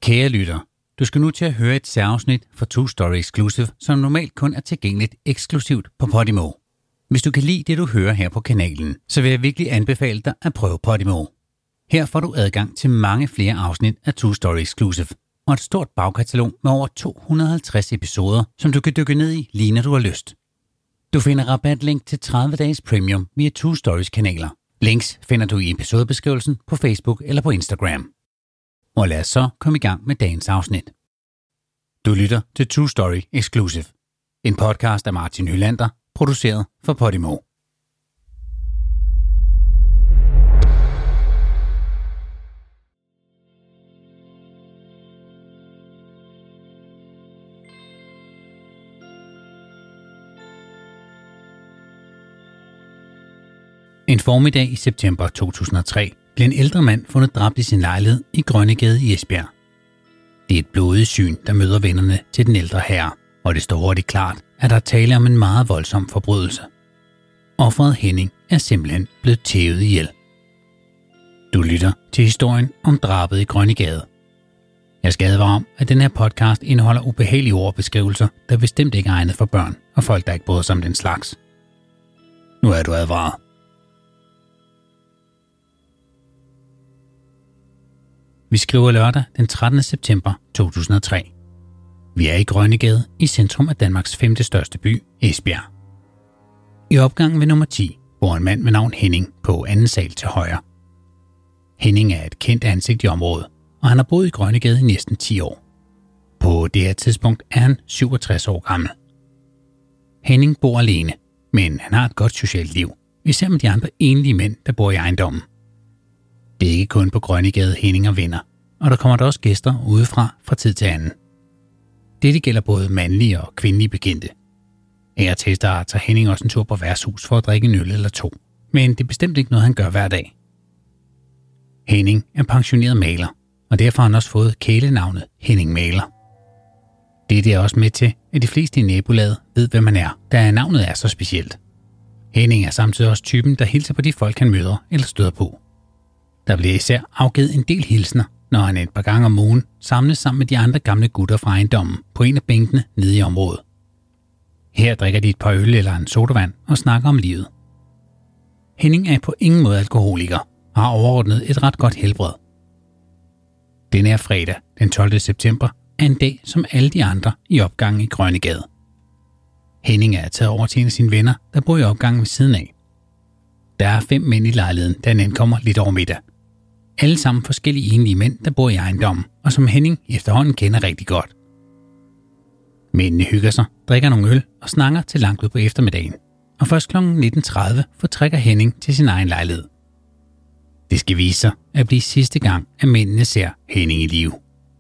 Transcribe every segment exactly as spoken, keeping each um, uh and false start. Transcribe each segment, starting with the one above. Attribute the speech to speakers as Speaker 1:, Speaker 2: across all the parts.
Speaker 1: Kære lytter, du skal nu til at høre et særafsnit fra True Story Exclusive, som normalt kun er tilgængeligt eksklusivt på Podimo. Hvis du kan lide det, du hører her på kanalen, så vil jeg virkelig anbefale dig at prøve Podimo. Her får du adgang til mange flere afsnit af True Story Exclusive, og et stort bagkatalog med over to hundrede og halvtreds episoder, som du kan dykke ned i lige når du har lyst. Du finder rabatlink til tredive dages premium via True Stories kanaler. Links finder du i episodebeskrivelsen på Facebook eller på Instagram. Og lad os så komme i gang med dagens afsnit. Du lytter til True Story Exclusive, en podcast af Martin Hylander, produceret for Podimo. En formiddag i september to tusind og tre blev en ældre mand fundet dræbt i sin lejlighed i Grønnegade i Esbjerg. Det er et blodigt syn, der møder vennerne til den ældre herre, og det står hurtigt klart, at der er tale om en meget voldsom forbrydelse. Offeret Henning er simpelthen blevet tævet ihjel. Du lytter til historien om drabet i Grønnegade. Jeg skal advare om, at den her podcast indeholder ubehagelige ord og beskrivelser, der bestemt ikke er egnet for børn og folk, der ikke bryder sig om den slags. Nu er du advaret. Vi skriver lørdag den trettende september to tusind og tre. Vi er i Grønnegade i centrum af Danmarks femte største by, Esbjerg. I opgangen ved nummer ti bor en mand med navn Henning på anden sal til højre. Henning er et kendt ansigt i området, og han har boet i Grønnegade i næsten ti år. På det her tidspunkt er han syvogtres år gammel. Henning bor alene, men han har et godt socialt liv, især med de andre enlige mænd, der bor i ejendommen. Det er ikke kun på Grønnegade Henning og venner, og der kommer der også gæster udefra fra tid til anden. Dette gælder både mandlige og kvindelige bekendte. Af og til tager Henning også en tur på værtshus for at drikke en øl eller to, men det er bestemt ikke noget, han gør hver dag. Henning er pensioneret maler, og derfor har han også fået kælenavnet Henning Maler. Det er også med til, at de fleste i nabolaget ved, hvem man er, da navnet er så specielt. Henning er samtidig også typen, der hilser på de folk, han møder eller støder på. Der bliver især afgivet en del hilsner, når han et par gange om ugen samles sammen med de andre gamle gutter fra ejendommen på en af bænkene nede i området. Her drikker de et par øl eller en sodavand og snakker om livet. Henning er på ingen måde alkoholiker og har overordnet et ret godt helbred. Denne er fredag, den tolvte september, er en dag som alle de andre i opgangen i Grønnegade. Henning er taget over til en af sine venner, der bor i opgangen ved siden af. Der er fem mænd i lejligheden, da han ankommer lidt over middag. Alle sammen forskellige enlige mænd, der bor i ejendommen, og som Henning efterhånden kender rigtig godt. Mændene hygger sig, drikker nogle øl og snakker til langt ud på eftermiddagen. Og først kl. nitten tredive fortrækker Henning til sin egen lejlighed. Det skal vise sig at blive sidste gang, at mændene ser Henning i live.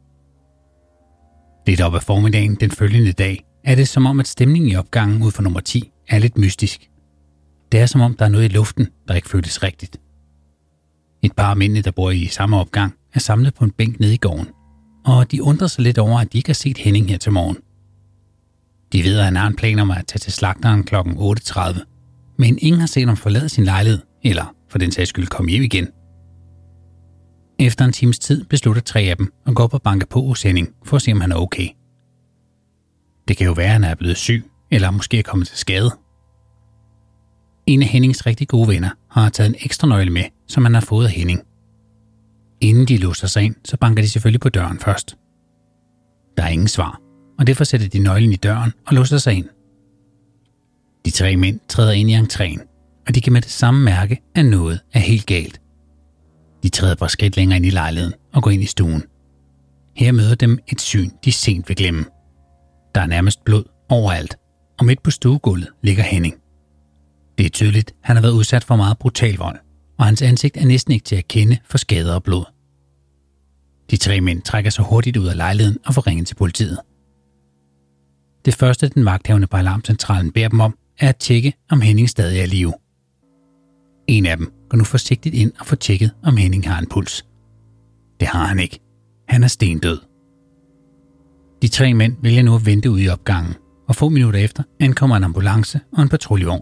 Speaker 1: Lidt op ad formiddagen den følgende dag, er det som om, at stemningen i opgangen ud for nummer ti er lidt mystisk. Det er som om, der er noget i luften, der ikke føles rigtigt. Et par af mændene, der bor i samme opgang, er samlet på en bænk nede i gården, og de undrer sig lidt over, at de ikke har set Henning her til morgen. De ved, at han har en plan om at tage til slagteren kl. otte tredive, men ingen har set ham forlade sin lejlighed, eller for den sags skyld komme hjem igen. Efter en times tid beslutter tre af dem at gå op og banke på hos Henning for at se, om han er okay. Det kan jo være, at han er blevet syg, eller måske er kommet til skade. En af Hennings rigtig gode venner har taget en ekstra nøgle med, som han har fået af Henning. Inden de låser sig ind, så banker de selvfølgelig på døren først. Der er ingen svar, og derfor sætter de nøglen i døren og låser sig ind. De tre mænd træder ind i entréen, og de kan med det samme mærke, at noget er helt galt. De træder et par skridt længere ind i lejligheden og går ind i stuen. Her møder dem et syn, de sent vil glemme. Der er nærmest blod overalt, og midt på stuegulvet ligger Henning. Det er tydeligt, at han har været udsat for meget brutal vold, og hans ansigt er næsten ikke til at kende for skader og blod. De tre mænd trækker sig hurtigt ud af lejligheden og får ringet til politiet. Det første, den vagthavende på alarmcentralen beder dem om, er at tjekke, om Henning stadig er i live. En af dem går nu forsigtigt ind og får tjekket, om Henning har en puls. Det har han ikke. Han er stendød. De tre mænd vælger nu at vente ude i opgangen, og få minutter efter ankommer en ambulance og en patruljevogn.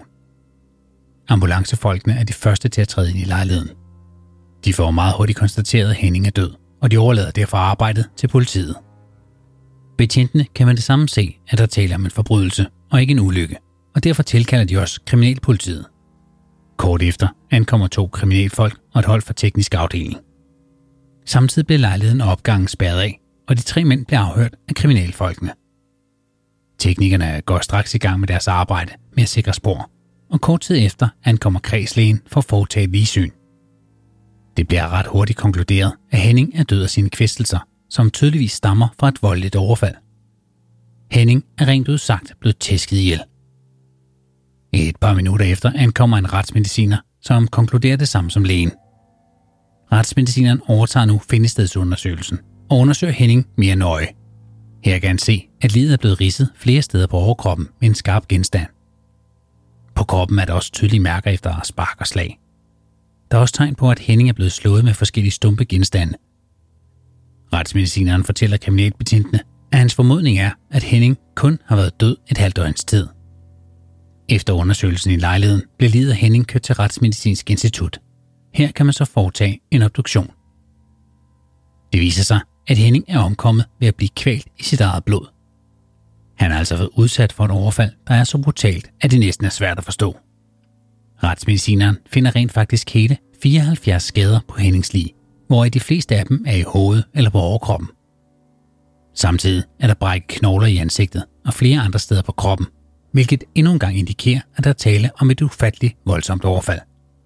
Speaker 1: Ambulancefolkene er de første til at træde ind i lejligheden. De får meget hurtigt konstateret, at Henning er død, og de overlader derfor arbejdet til politiet. Betjentene kan med det samme se, at der taler om en forbrydelse og ikke en ulykke, og derfor tilkalder de også kriminalpolitiet. Kort efter ankommer to kriminalfolk og et hold fra teknisk afdeling. Samtidig bliver lejligheden og opgangen spærret af, og de tre mænd bliver afhørt af kriminalfolkene. Teknikerne går straks i gang med deres arbejde med at sikre spor, og kort tid efter ankommer kredslægen for at foretage et ligsyn. Det bliver ret hurtigt konkluderet, at Henning er død af sine kvæstelser, som tydeligvis stammer fra et voldeligt overfald. Henning er rent udsagt blevet tæsket ihjel. Et par minutter efter ankommer en retsmediciner, som konkluderer det samme som lægen. Retsmedicineren overtager nu findestedsundersøgelsen og undersøger Henning mere nøje. Her kan han se, at liget er blevet ridset flere steder på overkroppen med en skarp genstand. På kroppen er der også tydelige mærker efter spark og slag. Der er også tegn på, at Henning er blevet slået med forskellige stumpe genstande. Retsmedicineren fortæller kriminalbetjentene, at hans formodning er, at Henning kun har været død et halvt døgns tid. Efter undersøgelsen i lejligheden bliver liget af Henning kørt til Retsmedicinsk Institut. Her kan man så foretage en obduktion. Det viser sig, at Henning er omkommet ved at blive kvalt i sit eget blod. Han har altså været udsat for et overfald, der er så brutalt, at det næsten er svært at forstå. Retsmedicineren finder rent faktisk hele fireoghalvfjerds skader på Hennings lig, hvoraf de fleste af dem er i hovedet eller på overkroppen. Samtidig er der brækket knogler i ansigtet og flere andre steder på kroppen, hvilket endnu en gang indikerer, at der er tale om et ufatteligt voldsomt overfald.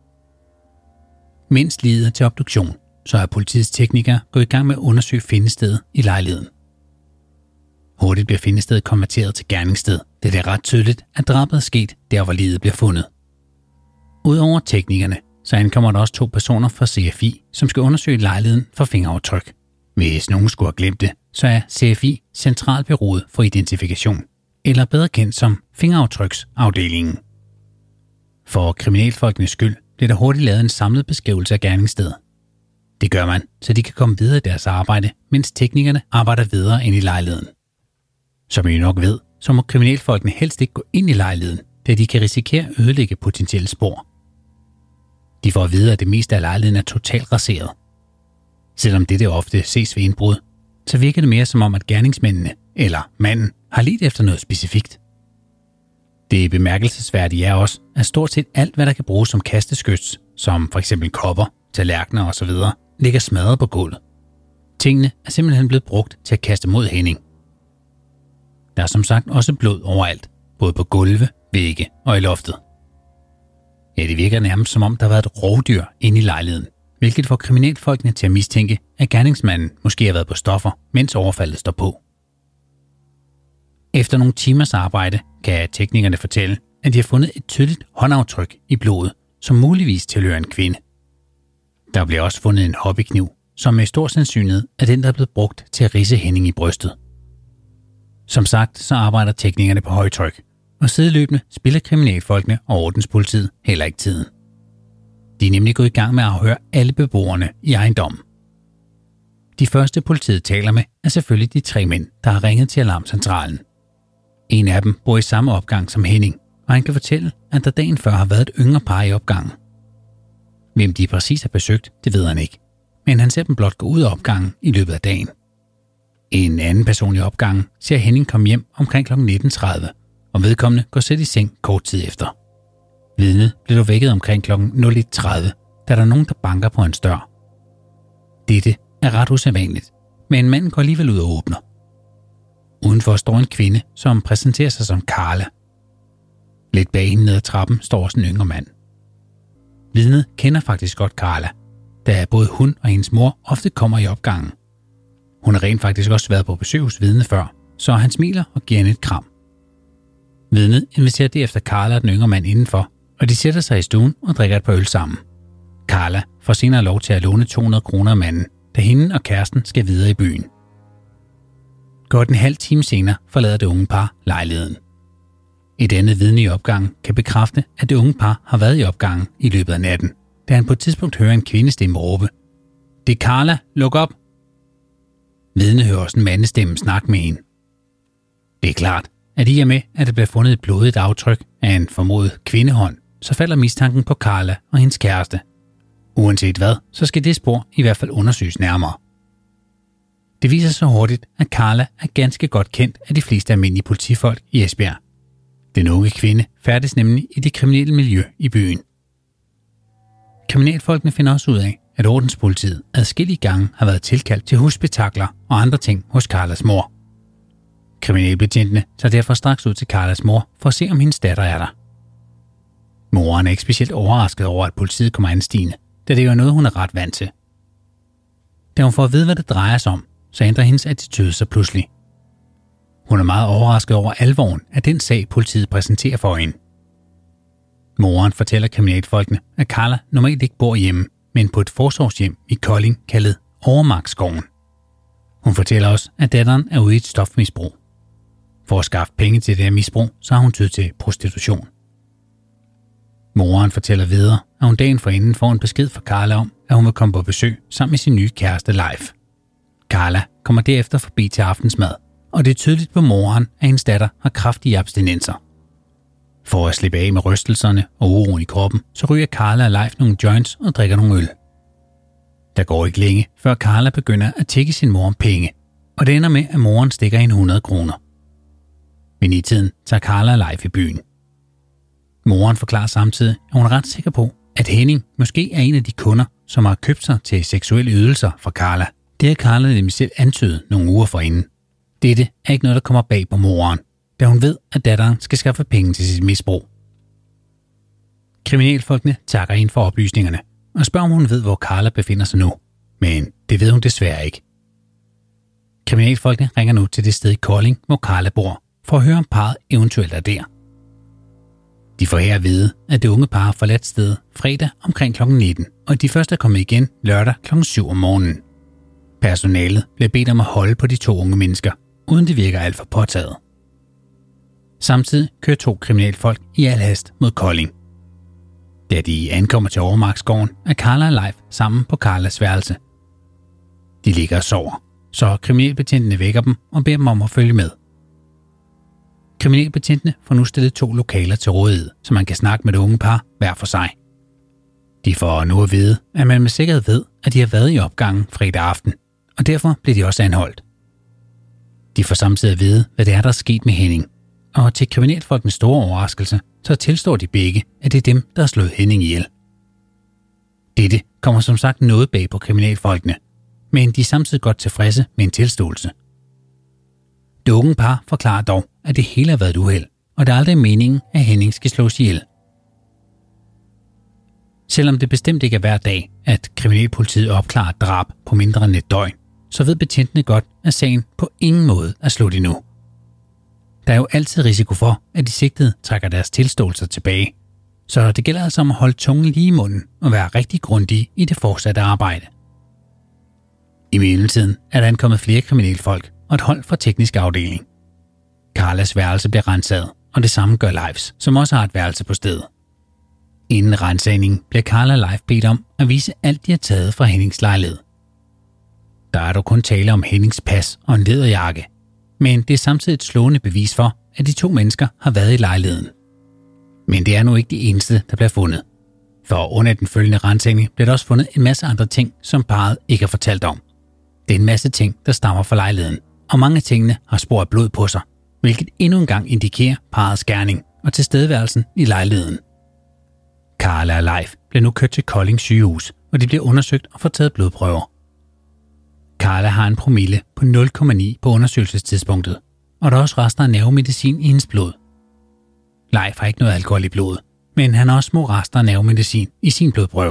Speaker 1: Mens liget er til obduktion, så er politiets teknikere gået i gang med at undersøge findestedet i lejligheden. Hurtigt bliver findestedet konverteret til gerningssted, da det er ret tydeligt, at drabet er sket der, hvor liget bliver fundet. Udover teknikerne, så ankommer der også to personer fra C F I, som skal undersøge lejligheden for fingeraftryk. Hvis nogen skulle have glemt det, så er C F I Centralbureauet for Identifikation, eller bedre kendt som fingeraftryksafdelingen. For kriminalfolkenes skyld bliver der hurtigt lavet en samlet beskrivelse af gerningsstedet. Det gør man, så de kan komme videre i deres arbejde, mens teknikerne arbejder videre ind i lejligheden. Som I nok ved, så må kriminalfolkene helst ikke gå ind i lejligheden, da de kan risikere at ødelægge potentielle spor. De får at vide, at det meste af lejligheden er totalt raseret. Selvom dette ofte ses ved indbrud, så virker det mere som om, at gerningsmændene, eller manden, har lidt efter noget specifikt. Det bemærkelsesværdige er også, at stort set alt, hvad der kan bruges som kasteskyts, som f.eks. kopper, tallerkener osv., ligger smadret på gulvet. Tingene er simpelthen blevet brugt til at kaste mod Henning. Der er som sagt også blod overalt, både på gulve, vægge og i loftet. Ja, det virker nærmest som om, der har været et rovdyr inde i lejligheden, hvilket får kriminalfolkene til at mistænke, at gerningsmanden måske har været på stoffer, mens overfaldet står på. Efter nogle timers arbejde kan teknikerne fortælle, at de har fundet et tydeligt håndaftryk i blodet, som muligvis tilhører en kvinde. Der bliver også fundet en hobbykniv, som med stor sandsynlighed er den, der er blevet brugt til at ridse Henning i brystet. Som sagt, så arbejder teknikerne på højtryk, og sideløbende spiller kriminalfolkene og ordenspolitiet heller ikke tiden. De er nemlig gået i gang med at afhøre alle beboerne i ejendommen. De første politiet taler med er selvfølgelig de tre mænd, der har ringet til alarmcentralen. En af dem bor i samme opgang som Henning, og han kan fortælle, at der dagen før har været et yngre par i opgangen. Hvem de præcis har besøgt, det ved han ikke, men han ser dem blot gå ud af opgangen i løbet af dagen. En anden person i opgangen ser Henning komme hjem omkring klokken nitten tredive, og vedkommende går selv i seng kort tid efter. Vidnet bliver dog vækket omkring klokken nul et tredive, da der er nogen, der banker på hans dør. Dette er ret usædvanligt, men manden går alligevel ud og åbner. Udenfor står en kvinde, som præsenterer sig som Carla. Lidt bag hende ned ad trappen står også en yngre mand. Vidnet kender faktisk godt Carla, da både hun og hendes mor ofte kommer i opgangen. Hun har rent faktisk også været på besøg hos vidnet før, så han smiler og giver hende et kram. Vidnet inviterer derefter Carla og den yngre mand indenfor, og de sætter sig i stuen og drikker et par øl sammen. Carla får senere lov til at låne to hundrede kroner af manden, da hende og kæresten skal videre i byen. Godt en halv time senere forlader det unge par lejligheden. Et andet vidne i opgangen kan bekræfte, at det unge par har været i opgangen i løbet af natten, da han på et tidspunkt hører en kvindestemme råbe: "Det er Carla, luk op!" Vidne hører også en mandestemme snakke med hende. Det er klart, at i og med, at der bliver fundet et blodigt aftryk af en formodet kvindehånd, så falder mistanken på Carla og hendes kæreste. Uanset hvad, så skal det spor i hvert fald undersøges nærmere. Det viser sig hurtigt, at Carla er ganske godt kendt af de fleste almindelige politifolk i Esbjerg. Den unge kvinde færdes nemlig i det kriminelle miljø i byen. Kriminalfolkene finder også ud af, at ordenspolitiet adskillige gange har været tilkaldt til husspektakler og andre ting hos Carlas mor. Kriminalbetjentene tager derfor straks ud til Carlas mor for at se, om hendes datter er der. Moren er ikke specielt overrasket over, at politiet kommer anstigende, da det jo er noget, hun er ret vant til. Da hun får at vide, hvad det drejer sig om, så ændrer hendes attitude sig pludselig. Hun er meget overrasket over alvoren af den sag, politiet præsenterer for hende. Moren fortæller kriminalfolkene, at Carla normalt ikke bor hjemme, men på et forsorgshjem i Kolding kaldet Overmarksskoven. Hun fortæller også, at datteren er ude i et stofmisbrug. For at skaffe penge til det her misbrug, så har hun tydet til prostitution. Moren fortæller videre, at hun dagen forinden får en besked fra Carla om, at hun vil komme på besøg sammen med sin nye kæreste Leif. Carla kommer derefter forbi til aftensmad, og det er tydeligt på moren, at hendes datter har kraftige abstinenser. For at slippe af med rystelserne og uroen i kroppen, så ryger Carla og Leif nogle joints og drikker nogle øl. Der går ikke længe, før Carla begynder at tikke sin mor om penge, og det ender med, at moren stikker hende hundrede kroner. Men i tiden tager Carla og Leif i byen. Moren forklarer samtidig, at hun er ret sikker på, at Henning måske er en af de kunder, som har købt sig til seksuelle ydelser fra Carla. Det har Carla nemlig selv antydet nogle uger forinden. Dette er ikke noget, der kommer bag på moren, da hun ved, at datteren skal skaffe penge til sit misbrug. Kriminalfolkene takker hende for oplysningerne og spørger, om hun ved, hvor Carla befinder sig nu. Men det ved hun desværre ikke. Kriminalfolkene ringer nu til det sted i Kolding, hvor Carla bor, for at høre, om parret eventuelt er der. De får her at vide, at det unge par har forladt stedet fredag omkring klokken nitten, og de først er kommet igen lørdag klokken syv om morgenen. Personalet bliver bedt om at holde på de to unge mennesker, uden det virker alt for påtaget. Samtidig kører to kriminalfolk i al hast mod Kolding. Da de ankommer til Overmarksskoven, er Carla og Leif sammen på Carlas værelse. De ligger og sover, så kriminalbetjentene vækker dem og beder dem om at følge med. Kriminalbetjentene får nu stillet to lokaler til rådighed, så man kan snakke med det unge par hver for sig. De får nu at vide, at man med sikkerhed ved, at de har været i opgangen fredag aften, og derfor bliver de også anholdt. De får samtidig at vide, hvad det er, der er sket med Henning, og til kriminalfolkens store overraskelse, så tilstår de begge, at det er dem, der har slået Henning ihjel. Dette kommer som sagt noget bag på kriminalfolkene, men de er samtidig godt tilfredse med en tilståelse. Det unge par forklarer dog, at det hele har været et uheld, og det er aldrig meningen, at Henning skal slås ihjel. Selvom det bestemt ikke er hver dag, at kriminalpolitiet opklarer et drab på mindre end et døgn, så ved betjentene godt, at sagen på ingen måde er slut endnu. Der er jo altid risiko for, at de sigtede trækker deres tilståelser tilbage, så det gælder altså om at holde tungen lige i munden og være rigtig grundige i det fortsatte arbejde. I mellemtiden er der ankommet flere kriminalfolk og et hold fra teknisk afdeling. Carlas værelse bliver renset, og det samme gør Leifs, som også har et værelse på stedet. Inden rensagningen bliver Carla og Leif bedt om at vise alt, de har taget fra Hennings lejlighed. Der er dog kun tale om Hennings pas og en læderjakke, men det er samtidig et slående bevis for, at de to mennesker har været i lejligheden. Men det er nu ikke det eneste, der bliver fundet. For under den følgende rensagning bliver der også fundet en masse andre ting, som parret ikke har fortalt om. Det er en masse ting, der stammer fra lejligheden, og mange af tingene har spor af blod på sig, hvilket endnu engang indikerer parrets gerning og tilstedeværelsen i lejligheden. Carla og Leif bliver nu kørt til Kolding sygehus, og de bliver undersøgt og får taget blodprøver. Carla har en promille på nul komma ni på undersøgelsestidspunktet, og der er også rester af nervemedicin i hendes blod. Leif har ikke noget alkohol i blodet, men han har også små rester af nervemedicin i sin blodprøve.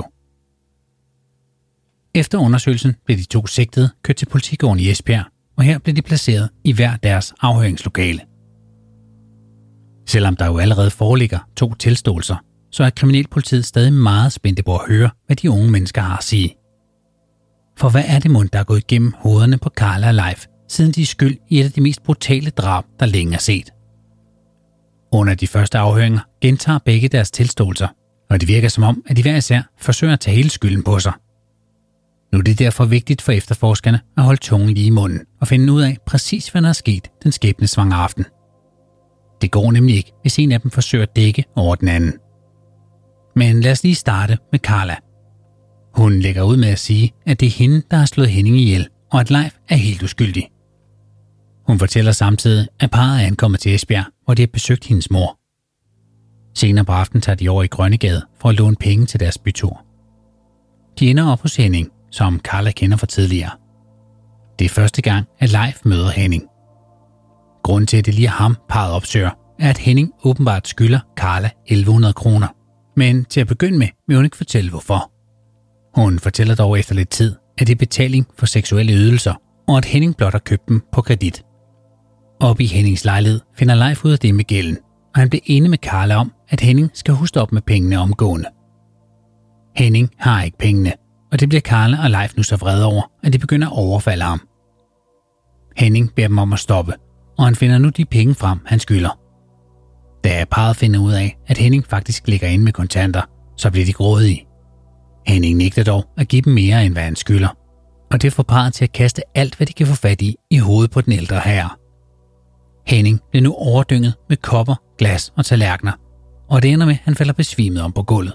Speaker 1: Efter undersøgelsen blev de to sigtede kørt til politigården i Esbjerg, og her blev de placeret i hver deres afhøringslokale. Selvom der jo allerede foreligger to tilståelser, så er kriminalpolitiet stadig meget spændte på at høre, hvad de unge mennesker har at sige. For hvad er det mund, der er gået igennem hovederne på Carla og Leif, siden de er skyld i et af de mest brutale drab, der længe er set? Under de første afhøringer gentager begge deres tilståelser, og det virker som om, at de hver især forsøger at tage hele skylden på sig. Nu er det derfor vigtigt for efterforskerne at holde tungen lige i munden og finde ud af præcis, hvad der er sket den skæbnesvangre aften. Det går nemlig ikke, hvis en af dem forsøger at dække over den anden. Men lad os lige starte med Carla. Hun lægger ud med at sige, at det er hende, der har slået Henning ihjel, og at Leif er helt uskyldig. Hun fortæller samtidig, at parret er ankommet til Esbjerg, hvor de har besøgt hendes mor. Senere på aftenen tager de over i Grønnegade for at låne penge til deres bytur. De ender op hos Henning, som Karla kender fra tidligere. Det er første gang, at Leif møder Henning. Grunden til, at det lige er ham, parret opsøger, er, at Henning åbenbart skylder Karla elleve hundrede kroner. Men til at begynde med, vil hun ikke fortælle hvorfor. Hun fortæller dog efter lidt tid, at det er betaling for seksuelle ydelser, og at Henning blot har købt dem på kredit. Oppe i Hennings lejlighed finder Leif ud af det med gælden, og han bliver enig med Karla om, at Henning skal huske op med pengene omgående. Henning har ikke pengene, og det bliver Karla og Leif nu så vrede over, at de begynder at overfalde ham. Henning beder dem om at stoppe, og han finder nu de penge frem, han skylder. Da parret finder ud af, at Henning faktisk ligger inde med kontanter, så bliver de grådige. Henning nægter dog at give dem mere, end hvad han skylder, og det får parret til at kaste alt, hvad de kan få fat i, i hovedet på den ældre herre. Henning bliver nu overdynget med kopper, glas og tallerkener, og det ender med, at han falder besvimet om på gulvet.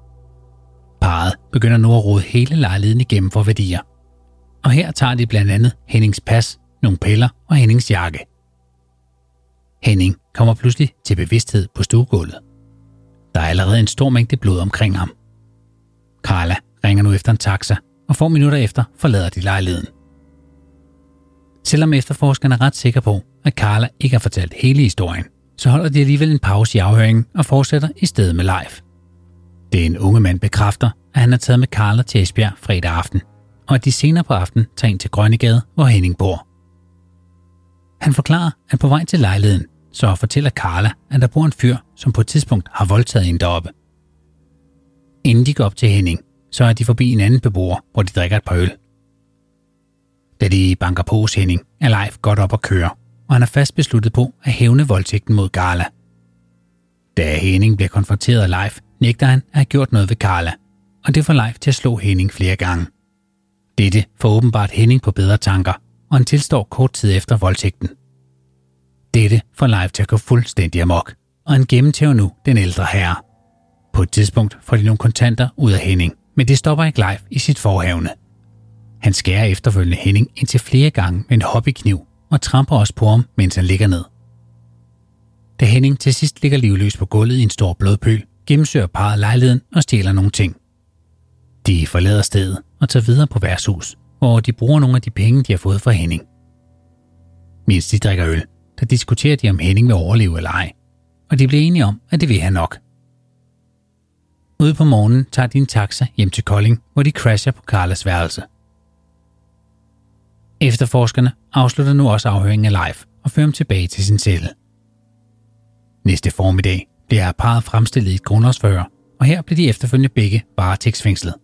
Speaker 1: Parret begynder nu at rode hele lejligheden igennem for værdier, og her tager de blandt andet Hennings pas, nogle piller og Hennings jakke. Henning kommer pludselig til bevidsthed på stuegulvet. Der er allerede en stor mængde blod omkring ham. Karla ringer nu efter en taxa, og få minutter efter forlader de lejligheden. Selvom efterforskerne er ret sikre på, at Karla ikke har fortalt hele historien, så holder de alligevel en pause i afhøringen og fortsætter i stedet med Leif. Den unge mand bekræfter, at han er taget med Karla til Esbjerg fredag aften, og at de senere på aftenen tager ind til Grønnegade, hvor Henning bor. Han forklarer, at på vej til lejligheden, så fortæller Karla, at der bor en fyr, som på et tidspunkt har voldtaget hende deroppe. Inden de går op til Henning, så er de forbi en anden beboer, hvor de drikker et par øl. Da de banker på hos Henning, er Leif godt op at køre, og han er fast besluttet på at hævne voldtægten mod Karla. Da Henning bliver konfronteret af Leif, nægter han at have gjort noget ved Karla, og det får Leif til at slå Henning flere gange. Dette får åbenbart Henning på bedre tanker, og han tilstår kort tid efter voldtægten. Dette får Leif til at gå fuldstændig amok, og han gennemtæver nu den ældre herre. På et tidspunkt får de nogle kontanter ud af Henning, men det stopper ikke Leif i sit forhavne. Han skærer efterfølgende Henning indtil flere gange med en hobbykniv og tramper også på ham, mens han ligger ned. Da Henning til sidst ligger livløs på gulvet i en stor blodpøl, gennemsøger parret lejligheden og stjæler nogle ting. De forlader stedet og tager videre på værtshus, hvor de bruger nogle af de penge, de har fået fra Henning. Mens de drikker øl, der diskuterer de, om Henning vil overleve eller ej, og de bliver enige om, at det vil han nok. Ude på morgenen tager de en taxa hjem til Kolding, hvor de crasher på Karlas værelse. Efterforskerne afslutter nu også afhøringen af Leif og fører ham tilbage til sin celle. Næste formiddag bliver parret fremstillet i et grundlovsforhør, og her bliver de efterfølgende begge varetægtsfængslet.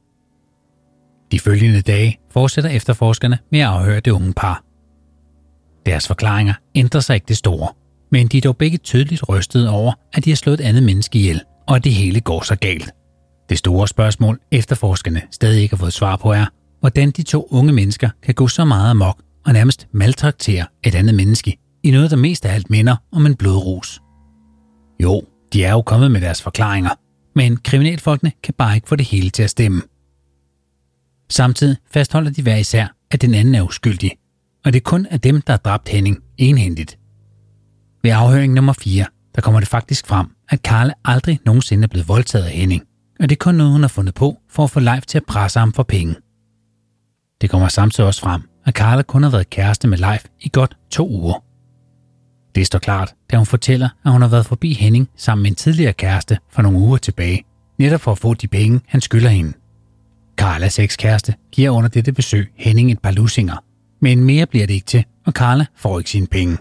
Speaker 1: De følgende dage fortsætter efterforskerne med at afhøre det unge par. Deres forklaringer ændrer sig ikke det store, men de er dog begge tydeligt rystede over, at de har slået et andet menneske ihjel, og at det hele går så galt. Det store spørgsmål, efterforskerne stadig ikke har fået svar på, er, hvordan de to unge mennesker kan gå så meget amok og nærmest maltraktere et andet menneske i noget, der mest af alt minder om en blodrus. Jo, de er jo kommet med deres forklaringer, men kriminalfolkene kan bare ikke få det hele til at stemme. Samtidig fastholder de hver især, at den anden er uskyldig, og det er kun af dem, der har dræbt Henning enhændigt. Ved afhøring nummer fire, der kommer det faktisk frem, at Karla aldrig nogensinde er blevet voldtaget af Henning, og det er kun noget, hun har fundet på for at få Leif til at presse ham for penge. Det kommer samtidig også frem, at Karla kun har været kæreste med Leif i godt to uger. Det står klart, da hun fortæller, at hun har været forbi Henning sammen med en tidligere kæreste for nogle uger tilbage, netop for at få de penge, han skylder hende. Karlas ekskæreste giver under dette besøg Henning et par lussinger, men mere bliver det ikke til, og Karla får ikke sine penge.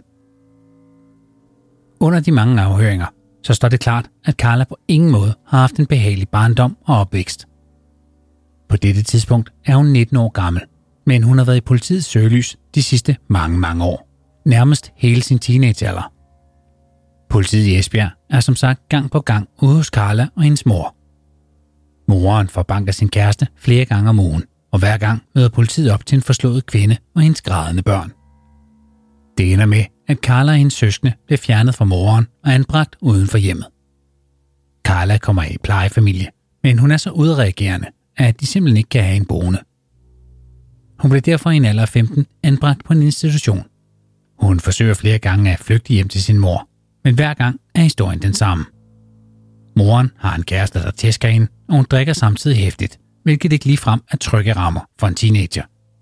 Speaker 1: Under de mange afhøringer, så står det klart, at Karla på ingen måde har haft en behagelig barndom og opvækst. På dette tidspunkt er hun nitten år gammel, men hun har været i politiets søgelys de sidste mange, mange år. Nærmest hele sin teenagealder. Politiet i Esbjerg er som sagt gang på gang ude hos Karla og hendes mor. Moren får bank af sin kæreste flere gange om ugen, og hver gang møder politiet op til en forslået kvinde og hendes grædende børn. Det ender med, at Karla og hendes søskende bliver fjernet fra moren og anbragt uden for hjemmet. Karla kommer i plejefamilie, men hun er så udreagerende, at de simpelthen ikke kan have en boende. Hun blev derfor i en alder af femten anbragt på en institution. Hun forsøger flere gange at flygte hjem til sin mor, men hver gang er historien den samme. Moren har en kæreste, der tæsker hende, og hun drikker samtidig hæftigt, hvilket ikke ligefrem er trygge rammer for en teenager.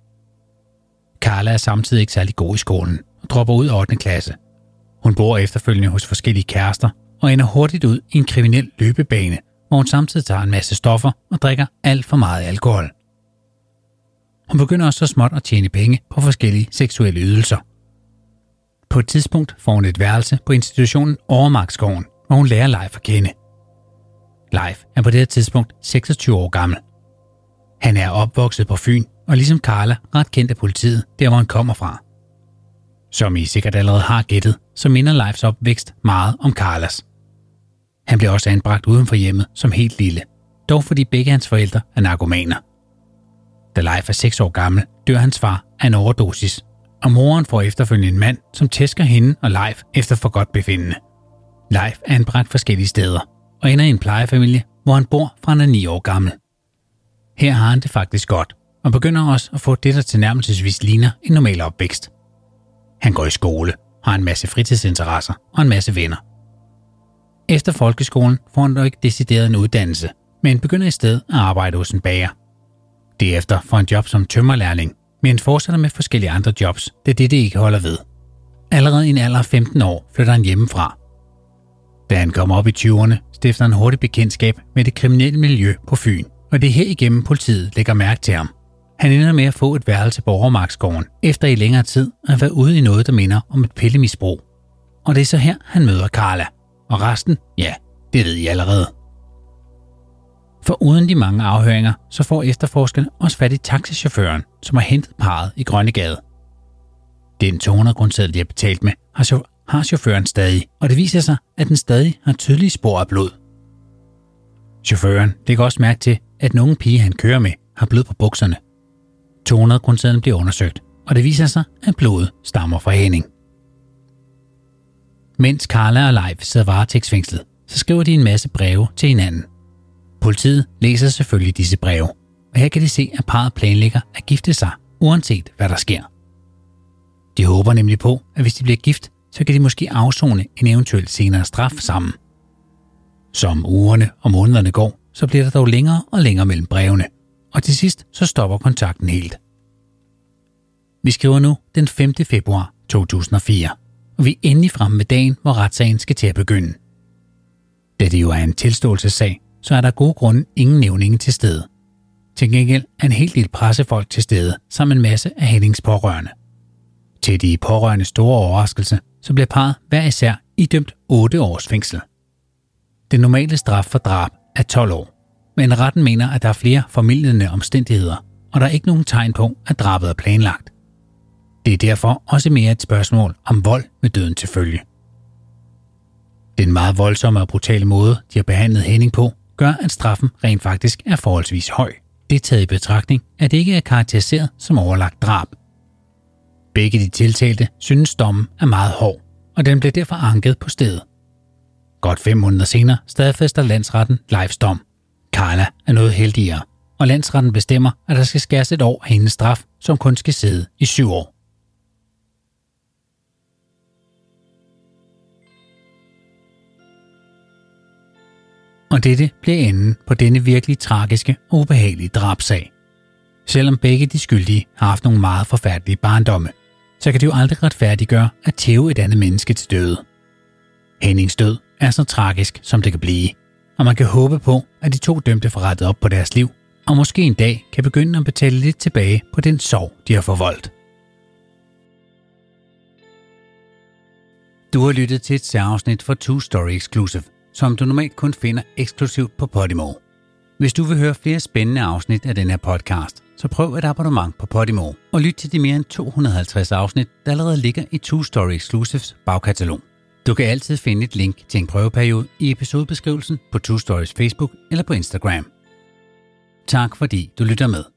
Speaker 1: Carla er samtidig ikke særlig god i skolen og dropper ud af ottende klasse. Hun bor efterfølgende hos forskellige kærester og ender hurtigt ud i en kriminel løbebane, hvor hun samtidig tager en masse stoffer og drikker alt for meget alkohol. Hun begynder også så småt at tjene penge på forskellige seksuelle ydelser. På et tidspunkt får hun et værelse på institutionen Overmarksgården, hvor hun lærer Leif at kende. Leif er på det her tidspunkt seksogtyve år gammel. Han er opvokset på Fyn, og ligesom Carla ret kendt af politiet, der hvor han kommer fra. Som I sikkert allerede har gættet, så minder Leifs opvækst meget om Carlas. Han blev også anbragt uden for hjemmet som helt lille, dog fordi begge hans forældre er narkomaner. Da Leif er seks år gammel, dør hans far af en overdosis, og moren får efterfølgende en mand, som tæsker hende og Leif efter for godt befindende. Leif er anbragt forskellige steder, og ender i en plejefamilie, hvor han bor fra han er ni år gammel. Her har han det faktisk godt, og begynder også at få det, der tilnærmelsesvis ligner en normal opvækst. Han går i skole, har en masse fritidsinteresser og en masse venner. Efter folkeskolen får han dog ikke decideret en uddannelse, men begynder i stedet at arbejde hos en bager. Derefter får han job som tømmerlærling, men fortsætter med forskellige andre jobs, da det ikke holder ved. Allerede i en alder af femten år flytter han hjemmefra. Da han kommer op i tyverne, stifter han hurtigt bekendtskab med det kriminelle miljø på Fyn, og det er her igennem politiet lægger mærke til ham. Han ender med at få et værelse på Overmarksgården, efter i længere tid at have været ude i noget, der minder om et pillemisbrug. Og det er så her, han møder Carla. Og resten, ja, det ved I allerede. For uden de mange afhøringer, så får efterforskerne også fat i taxichaufføren, som har hentet parret i Grønnegade. Den to hundrede kroneseddel, de har betalt med, har chaufføren stadig, og det viser sig, at den stadig har tydelige spor af blod. Chaufføren lægger også mærke til, at den unge pige, han kører med, har blod på bukserne. to hundrede kronesedlen bliver undersøgt, og det viser sig, at blodet stammer fra Henning. Mens Carla og Leif sidder varetægtsfængslet, så skriver de en masse breve til hinanden. Politiet læser selvfølgelig disse breve, og her kan de se, at parret planlægger at gifte sig, uanset hvad der sker. De håber nemlig på, at hvis de bliver gift, så kan de måske afsone en eventuel senere straf sammen. Som ugerne og månederne går, så bliver der dog længere og længere mellem brevene, og til sidst så stopper kontakten helt. Vi skriver nu den femte februar to tusind og fire, og vi er endelig fremme med dagen, hvor retssagen skal til at begynde. Da det jo er en tilståelsessag, så er der gode grunde ingen nævninge til stede. Til gengæld er en helt del pressefolk til stede, sammen med en masse af Hennings pårørende. Til de pårørende store overraskelse, så bliver parret hver især idømt otte års fængsel. Den normale straf for drab er tolv år, men retten mener, at der er flere formildende omstændigheder, og der er ikke nogen tegn på, at drabet er planlagt. Det er derfor også mere et spørgsmål om vold med døden til følge. Den meget voldsomme og brutale måde, de har behandlet Henning på, gør, at straffen rent faktisk er forholdsvis høj. Det er taget i betragtning, at det ikke er karakteriseret som overlagt drab. Begge de tiltalte synes dommen er meget hård, og den bliver derfor anket på stedet. Godt fem måneder senere stadfæster landsretten Leifs dom. Carla er noget heldigere, og landsretten bestemmer, at der skal skæres et år af hendes straf, som kun skal sidde i syv år. Og dette bliver enden på denne virkelig tragiske og ubehagelige drabsag. Selvom begge de skyldige har haft nogle meget forfærdelige barndomme, så kan det jo aldrig retfærdiggøre at tæve et andet menneske til døde. Hennings død er så tragisk, som det kan blive, og man kan håbe på, at de to dømte får rettet op på deres liv, og måske en dag kan begynde at betale lidt tilbage på den sorg, de har forvoldt. Du har lyttet til et særafsnit for Two Story Exclusive, som du normalt kun finder eksklusivt på Podimo. Hvis du vil høre flere spændende afsnit af den her podcast, så prøv et abonnement på Podimo og lyt til de mere end to hundrede og halvtreds afsnit, der allerede ligger i Two Story Exclusives bagkatalog. Du kan altid finde et link til en prøveperiode i episodebeskrivelsen på Two Stories Facebook eller på Instagram. Tak fordi du lytter med.